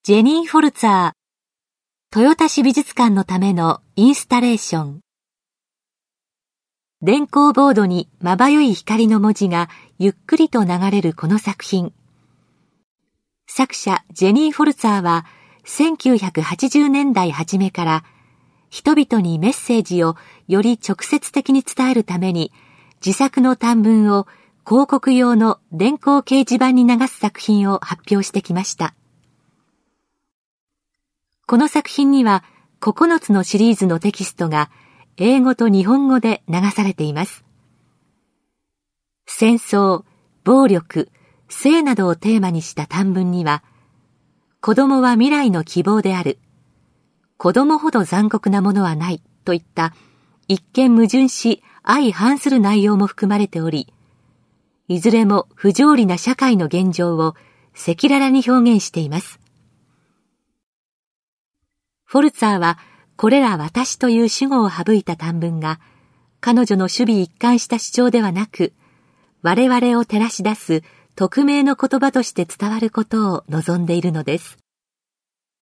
ジェニー・フォルツァー、豊田市美術館のためのインスタレーション。電光ボードにまばゆい光の文字がゆっくりと流れるこの作品。作者ジェニー・フォルツァーは1980年代初めから人々にメッセージをより直接的に伝えるために自作の短文を広告用の電光掲示板に流す作品を発表してきました。この作品には9つのシリーズのテキストが英語と日本語で流されています。戦争、暴力、性などをテーマにした短文には、子供は未来の希望である、子供ほど残酷なものはないといった一見矛盾し相反する内容も含まれており、いずれも不条理な社会の現状を赤裸々に表現しています。フォルツァーはこれら私という主語を省いた短文が彼女の首尾一貫した主張ではなく、我々を照らし出す匿名の言葉として伝わることを望んでいるのです。